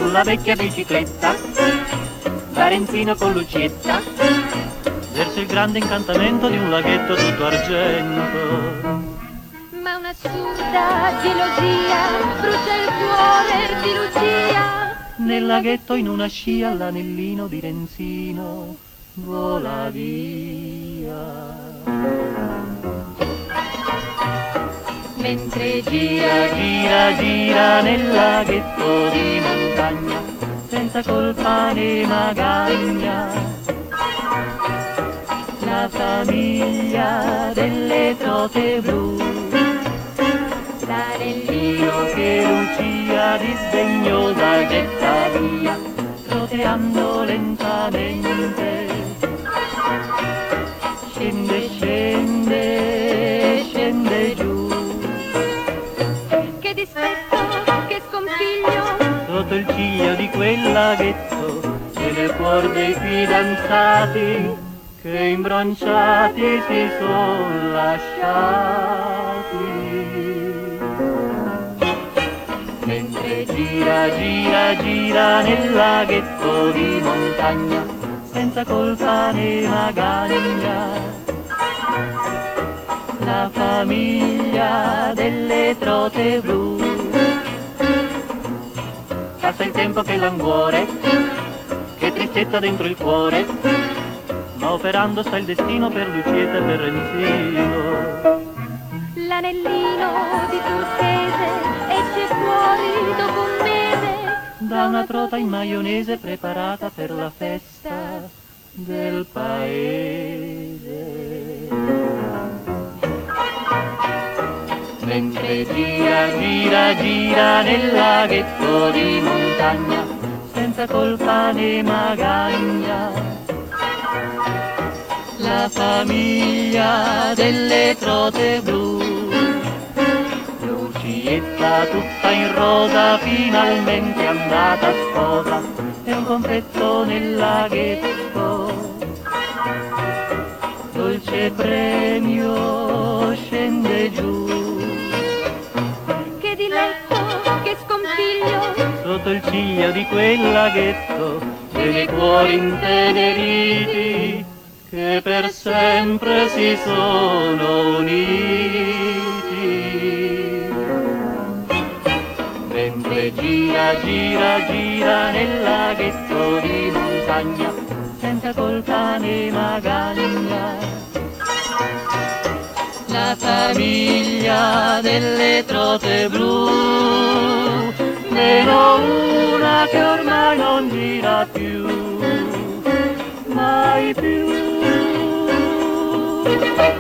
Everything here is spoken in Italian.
sulla vecchia bicicletta, Varenzino con Lucietta, verso il grande incantamento di un laghetto tutto argento. Ma un'assurda gelosia brucia il cuore di Lucia. Nel laghetto in una scia l'anellino di Renzino vola via. Mentre Gira, gira, gira nel laghetto di montagna, senza colpa né magagna, la famiglia delle trote blu, l'anellino che Lucia disdegnosa getta via, roteando lentamente. Scende, scende, scende giù. che dispetto, che scompiglio, Sotto il ciglio di quel laghetto e nel cuor dei fidanzati che imbronciati si son lasciati. Mentre gira, gira, gira nel laghetto di montagna, senza colpa né magagna, la famiglia delle trote blu. Passa il tempo che languore, che tristezza dentro il cuore, ma operando sta il destino per Lucietta e per Renzino. l'anellino di turchese esce fuori dopo un mese Da una trota in maionese preparata per la festa del paese. Mentre gira, gira, gira nel laghetto di montagna, senza colpa né magagna, la famiglia delle trote blu. Lucietta tutta in rosa, finalmente andata a sposa, e un confetto nel laghetto, dolce premio scende giù. che diletto, che scompiglio, Sotto il ciglio di quel laghetto e nei cuori inteneriti che per sempre si sono uniti. Mentre gira, gira, gira nel laghetto di montagna, senza colpa né magagna, la famiglia delle trote blu, meno una che ormai non gira più, mai più.